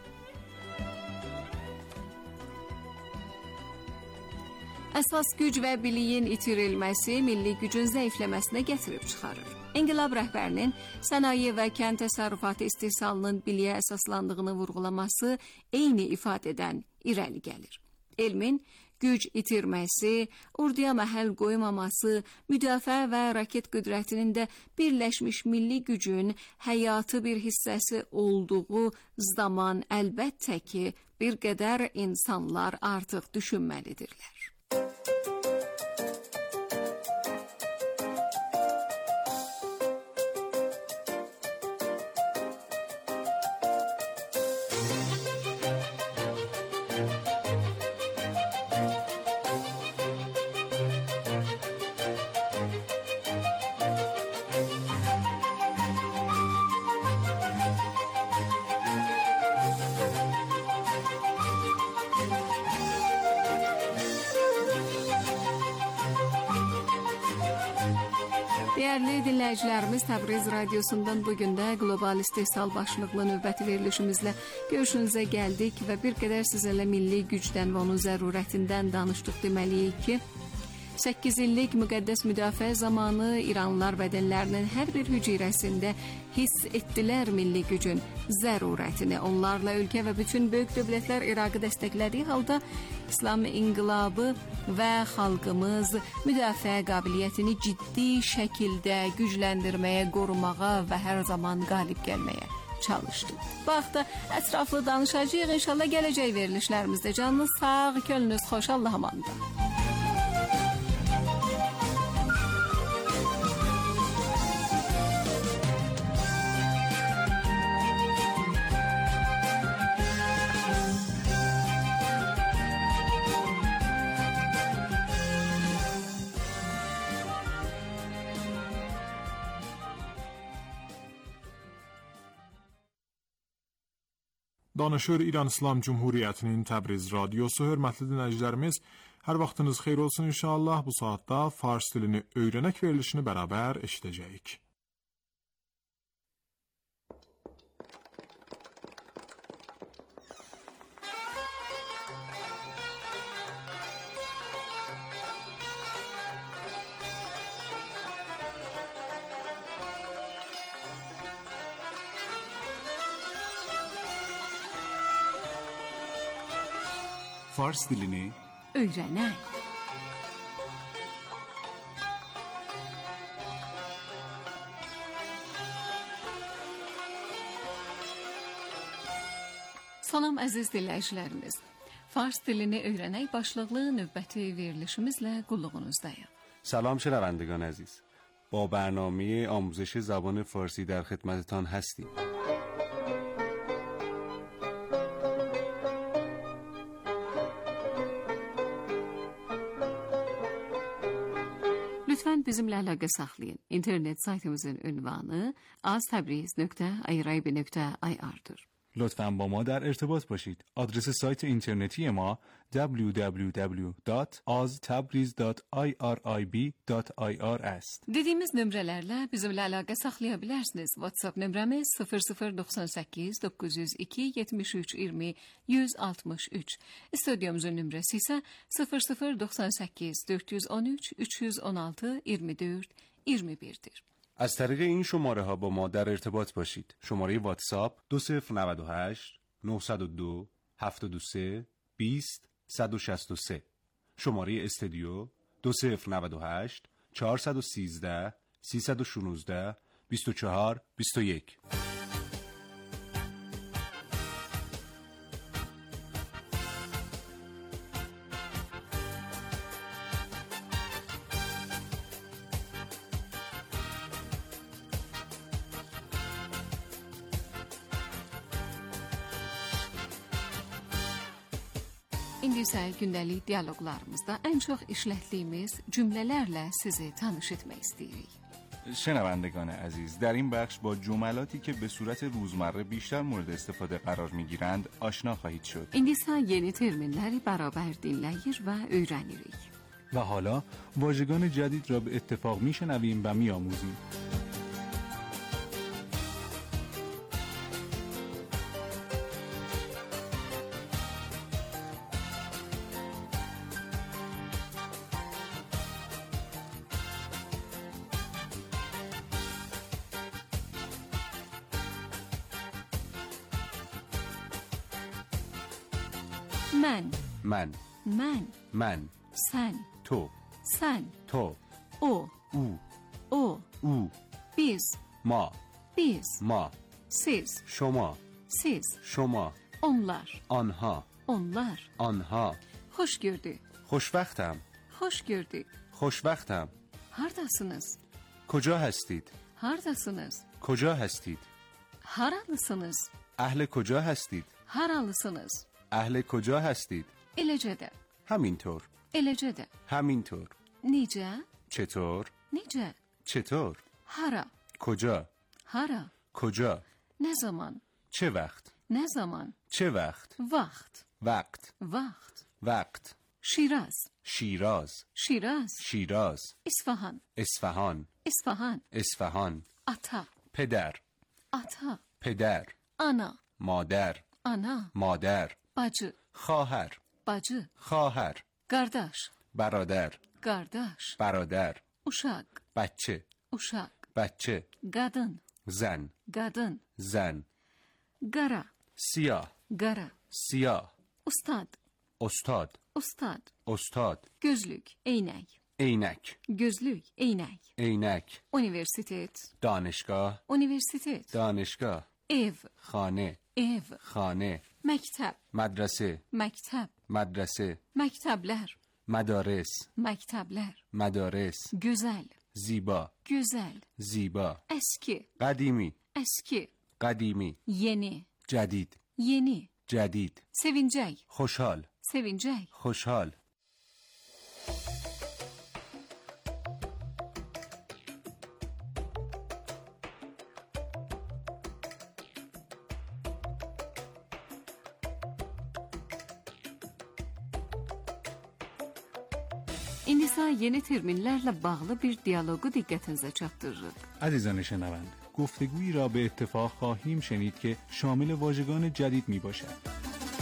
Əsas güc və biliyin itirilməsi milli gücün zəifləməsinə gətirib çıxarır. İnqilab rəhbərinin sənaye və kənd təsərrüfatı istehsalının biliyə əsaslandığını vurğulaması eyni ifadədən irəli gəlir. Elmin güc itirməsi, orduya məhəl qoymaması, müdafiə və raket qüdrətinin də birləşmiş milli gücün həyatı bir hissəsi olduğu zaman əlbəttə ki, bir qədər insanlar artıq düşünməlidirlər. Değerli dinləyicilərimiz, Təbriz Radyosu'ndan bugün də qlobal istehsal başlıqlı növbəti verilişimizlə görüşünüzə gəldik və bir qədər sizlərlə milli gücdən və onun zərurətindən danışdıq. Deməliyik ki, səkkiz illik müqəddəs müdafiə zamanı İranlılar bədənlərinin hər bir hücrəsində hiss etdilər milli gücün zərurətini. Onlarla ölkə və bütün böyük dövlətlər İraqı dəstəklədiyi halda İslam inqilabı və xalqımız müdafiə qabiliyyətini ciddi şəkildə gücləndirməyə, qorumağa və hər zaman qalib gəlməyə çalışdı. Bu haqda ətraflı danışacağıq. İnşallah gələcək verilişlərimizdə. Canınız sağ, könlünüz xoş, Allah'a əmanət. Danışır İran İslam Cumhuriyeti'nin Təbriz Radyosu. Hörmətli dinləyicilərimiz, hər vaxtınız xeyir olsun inşallah. Bu saatda Fars dilini öyrənək verilişini bərabər eşidəcəyik. Fars dilini öğrenək. Salam əziz dinləyicilərimiz. Fars dilini öyrənək başlıqlı növbəti verilişimizlə qulluğunuzdayıq. سلام شنوندگان عزیز. با برنامه آموزش زبان فارسی در خدمتتان هستیم. Lütfen bizimle əlaqə saxlayın. İnternet saytımızın ünvanı az təbriz nöqtə irib nöqtə ir'dir. لطفاً با ما در ارتباط باشید. آدرس سایت اینترنتی ما دبلیو دبلیو دبلیو دات az tabriz dot irib dot ir است. Dediyimiz nömrələrlə bizimlə əlaqə saxlaya bilərsiniz. WhatsApp nömrəmiz sıfır sıfır doxsan səkkiz doqquz yüz iki yetmiş üç iyirmi yüz altmış üç. Studyomuzun nömrəsi isə sıfır sıfır doxsan səkkiz dörd yüz on üç üç yüz on altı iyirmi dörd iyirmi bir'dir. از طریق این شماره ها با ما در ارتباط باشید. شماره واتساپ دو صفر نود و هشت نهصد و دو هفتاد و سه بیست صد و شصت و سه. شماره استودیو دو صفر نود و هشت چهارصد و سیزده سیصد و شانزده بیست و چهار بیست و یک. İndi isə gündəlik dialoqlarımızda ən çox işlətdiyimiz cümlələrlə sizi tanış etmək istəyirik. شنوندگان عزیز، در این بخش با جملاتی که به صورت روزمره بیشتر مورد استفاده قرار می‌گیرند آشنا خواهید شد. İndi isə yeni terminləri bərabər dinləyir və öyrənirik. و حالا واژگان جدید را به اتفاق می‌شنویم و می‌آموزیم. من من من من sen تو sen تو o او o او biz ما biz ما siz شما siz شما onlar آنها onlar آنها xoş gördük خوشوقتم xoş gördük خوشوقتم hardasınız کجا هستید hardasınız کجا هستید haralısınız اهل کجا هستید haralısınız اهل کجا هستید eləcə də همینطور eləcə də همینطور necə چطور necə چطور hara کجا hara کجا nə zaman چه وقت nə zaman چه وقت vaxt وقت vaxt وقت Şiraz شیراز Şiraz شیراز İsfahan اصفهان İsfahan اصفهان ata پدر ata پدر ana مادر ana مادر bacı خواهر bacı خواهر qardaş برادر qardaş برادر uşaq بچه uşaq بچه qadın زن qadın زن qara سیاه qara سیاه ustad استاد ustad استاد gözlük eynək عینک gözlük eynək عینک universitet دانشگاه universitet دانشگاه ev خانه ev خانه məktəb مدرسه məktəb مدرسه məktəblər مدارس məktəblər مدارس gözəl زیبا gözəl زیبا əski قدیمی əski قدیمی yeni جدید yeni جدید sevincək خوشحال sevincək خوشحال İndi isə yeni terminlərlə bağlı bir dialoqu diqqətinizə çatdırırıq. عزیزان شنونده، گفتگویی را به اتفاق خواهیم شنید که شامل واژگان جدید می باشد.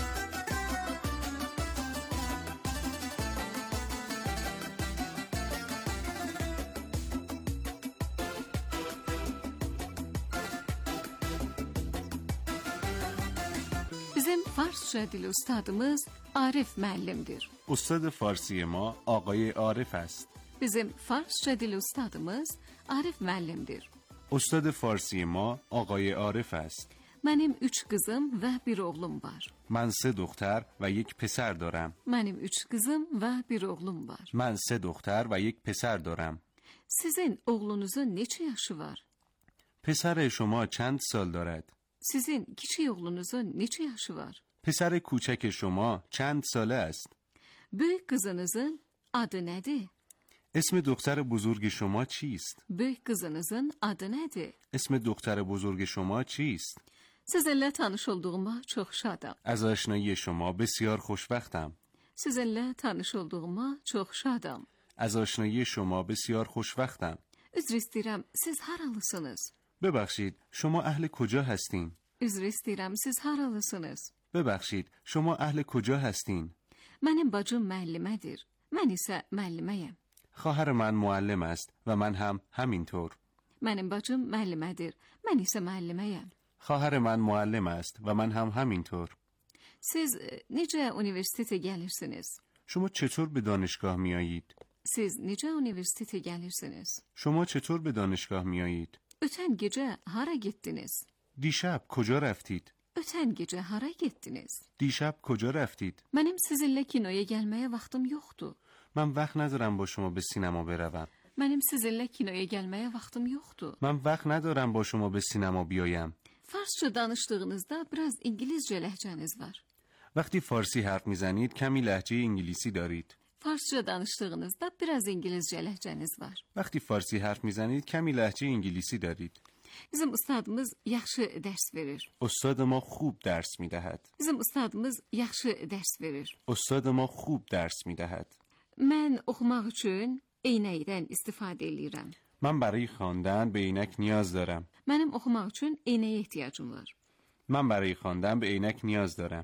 Bizim Farsça dili ustadımız Arif müəllimdir. استاد فارسی ما آقای عارف است. Bizim Farsça dili ustadımız Arif müəllimdir. استاد فارسی ما آقای عارف است. Mənim üç qızım və bir oğlum var. من سه دختر و یک پسر دارم. Mənim üç qızım və bir oğlum var. من سه دختر و یک پسر دارم. Sizin oğlunuzun neçə yaşı var? پسر شما چند سال دارد؟ Sizin kiçik oğlunuzun neçə yaşı var? پسر کوچک شما چند ساله است؟ Böyük qızınızın adı nədir? اسم دختر بزرگ شما چیست؟ Böyük qızınızın adı nədir? اسم دختر بزرگ شما چیست؟ Sizinlə tanış olduğuma çox şadam. از آشنایی شما بسیار خوشوقتم. Sizinlə tanış olduğuma çox şadam. از آشنایی شما بسیار خوشوقتم. Üzr istəyirəm, siz haralısınız? ببخشید، شما اهل کجا هستین؟ Üzr istəyirəm, siz haralısınız? ببخشید، شما اهل کجا هستین؟ Mənim bacım müəllimədir. Mən isə müəlliməyəm. خواهر من معلم است و من هم همینطور. Mənim bacım müəllimədir. Mən isə müəlliməyəm. خواهر من معلم است و من هم همینطور. Siz e, necə universitetə gəlirsiniz? شما چطور به دانشگاه می آیید؟ Siz necə universitetə gəlirsiniz? شما چطور به دانشگاه می آیید؟ Ötən gecə hara getdiniz? دیشب کجا رفتید؟ Ötən gecə hara getdiniz? دیشب کجا رفتید؟ Mənim sizinlə kinoya gəlməyə vaxtım yoxdur. من وقت ندارم با شما به سینما بروم. Mənim sizinlə kinoya gəlməyə vaxtım yoxdur. من وقت ندارم با شما به سینما بیایم. Farsça danışdığınızda biraz İngiliscə ləhcəniz var. وقتی فارسی حرف میزنید کمی لهجه انگلیسی دارید. Farsça danışdığınızda biraz İngiliscə ləhcəniz var. وقتی فارسی حرف میزنید کمی لهجه انگلیسی دارید. Bizim ustadımız yaxşı dərs verir. استاد ما خوب درس میدهد. Bizim ustadımız yaxşı dərs verir. استاد ما خوب درس میدهد. Mən oxumaq üçün eynəkdən istifadə edirəm. من برای خواندن به عینک نیاز دارم. Mənim oxumaq üçün eynəyə ehtiyacım var. من برای خواندن به عینک نیاز دارم.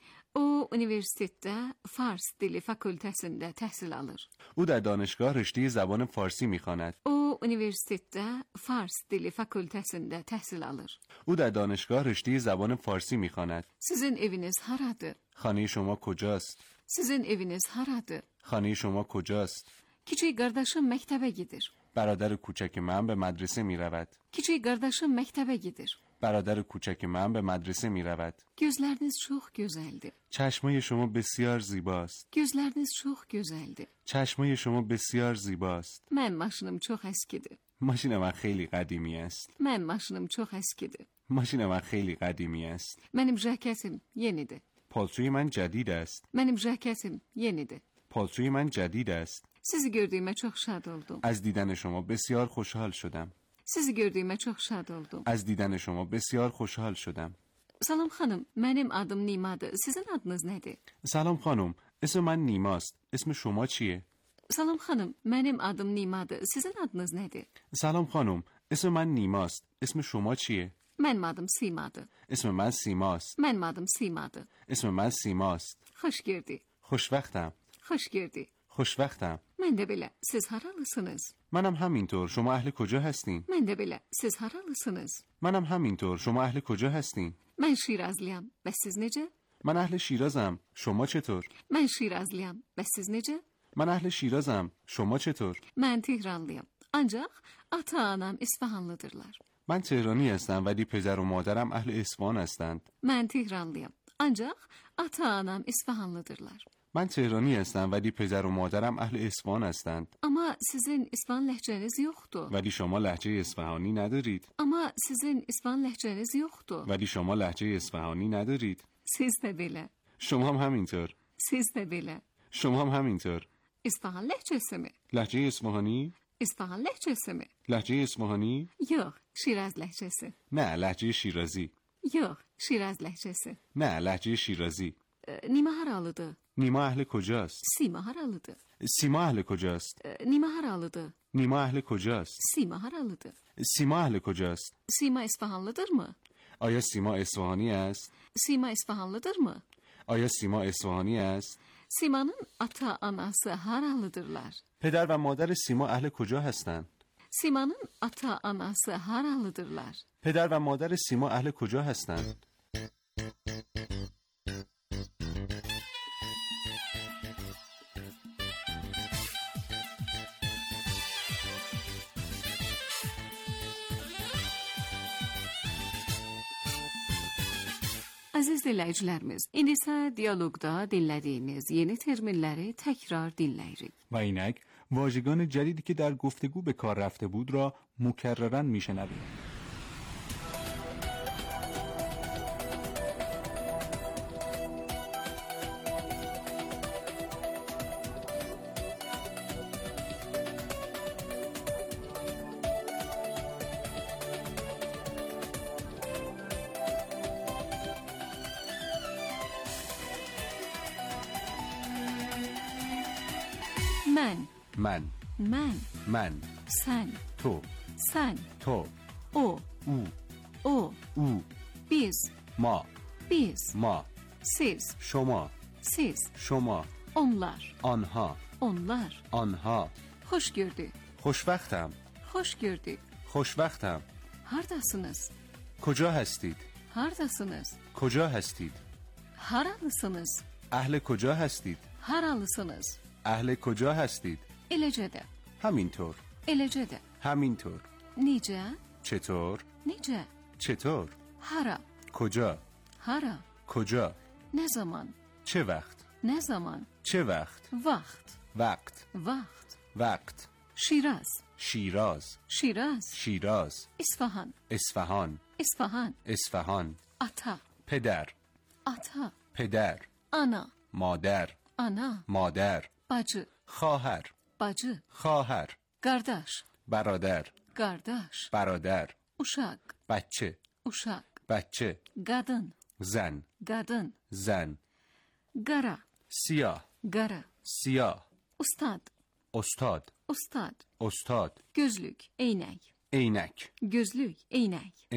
O universitetdə Fars dili fakültəsində təhsil alır. او در دانشگاه رشته زبان فارسی میخواند. O universitetdə Fars dili fakültəsində təhsil alır. او در دانشگاه رشته زبان فارسی میخواند. Sizin eviniz haradır? خانه شما کجاست؟ Sizin eviniz haradır? خانه شما کجاست؟ Kiçik qardaşım məktəbə gedir. برادر کوچک من به مدرسه میرود. Kiçik qardaşım məktəbə gedir. برادر کوچک من به مدرسه میرود. Gözləriniz çox gözəldir. چشمای شما بسیار زیباست. Gözləriniz çox gözəldir. چشمای شما بسیار زیباست. Mənim maşınım çox əskidir. ماشین من خیلی قدیمی است. Mənim maşınım çox əskidir. ماشین من خیلی قدیمی است. Mənim jaketim yenidir. پالتوی من جدید است. Mənim jaketim yenidir. پالتوی من جدید است. Sizi gördüyümə çox şad oldum. از دیدن شما بسیار خوشحال şudam. Sizi gördüyümə çox şad oldum. از دیدن شما بسیار خوشحال شدم. Salam xanım, mənim adım Nimadır. Sizin adınız nədir? سلام خانم، اسم من نیماست. اسم شما چیه؟ Salam xanım, mənim adım Nimadır. Sizin adınız nədir? سلام خانم، اسم من نیماست. اسم شما چیه؟ Mənim adım Simadır. اسم من سیماست. Mənim adım Simadır. اسم من سیماست. Xoş girdi. خوشوقتم. Xoş girdi. خوشوقتم. Mən də belə. Siz haralısınız? منم همینطور. شما اهل کجا هستین؟ Mən də belə. Siz haralısınız? منم همینطور. شما اهل کجا هستین؟ Mən Şirazlıyam. Bəs siz necə? من اهل شیرازم. شما چطور؟ Mən Şirazlıyam. Bəs siz necə? من اهل شیرازم. شما چطور؟ Mən Tehranlıyam. Ancaq ata-anam İsfahanlıdırlar. من تهرانی هستم ولی پدر و مادرم اهل اصفهان هستند. Mən Tehranlıyam. Ancaq ata-anam İsfahanlıdırlar. من تهرانی هستم ولی پدر و مادرم اهل اصفهان هستند. Amma sizin İsfahan ləhcəniz yoxdur. ولی شما لهجه اصفهانی ندارید. Amma sizin İsfahan ləhcəniz yoxdur. ولی شما لهجه اصفهانی ندارید. Siz də belə. شما هم همینطور. Siz də belə. شما هم همینطور. İsfahan ləhcəsi mi? لهجه اصفهانی؟ İsfahan ləhcəsi mi? لهجه اصفهانی؟ Yox, Şiraz ləhcəsi. نه، لهجه شیرازی. Yox, Şiraz ləhcəsi. نه، لهجه شیرازی. E, Nimə haralıdır? نیما اهل کجاست؟ Sima haralıdır? سیما اهل کجاست؟ E, Nima haralıdır? نیما اهل کجاست؟ Sima haralıdır? سیما اهل کجاست؟ Sima İsfahanlıdır mı? آیا سیما اصفهانی است؟ Sima İsfahanlıdır mı? آیا سیما اصفهانی است؟ Sima'nın ata anası haralıdırlar? پدر و مادر سیما اهل کجا هستند؟ Sima'nın ata anası haralıdırlar? پدر و مادر سیما اهل کجا هستند؟ Əziz dinləyicilərimiz, indi isə dialoqda dinlədiyimiz yeni terminləri təkrar dinləyirik. و اینک واژگان جدیدی که در گفتگو به کار رفته بود را مکرراً میشنویم. Mən, من mən, من sən, تو sən, تو o, او o, او biz, ما biz, ما siz, شما siz, شما onlar, آنها onlar. آنها Xoş gördük, خوشوقتم xoş gördük. خوشوقتم Hardasınız, کجا هستید hardasınız, کجا هستید haralısınız, اهل کجا هستید haralısınız. اهل کجا هستید Eləcə də, همینطور eləcə də. همینطور Necə, چطور necə, چطور hara, کجا hara, کجا nə zaman, چه وقت nə zaman, چه وقت vaxt, وقت vaxt. وقت Şiraz, شیراز Şiraz, شیراز İsfahan, اصفهان İsfahan. اصفهان Ata, پدر ata, پدر ana, مادر ana, مادر bacı, خواهر bacı, خواهر qardaş, برادر qardaş, برادر uşaq, بچه uşaq, بچه qadın, زن qadın, زن qara, سیاه qara, سیاه ustad, استاد ustad, استاد gözlük, eynək, عینک gözlük, eynək.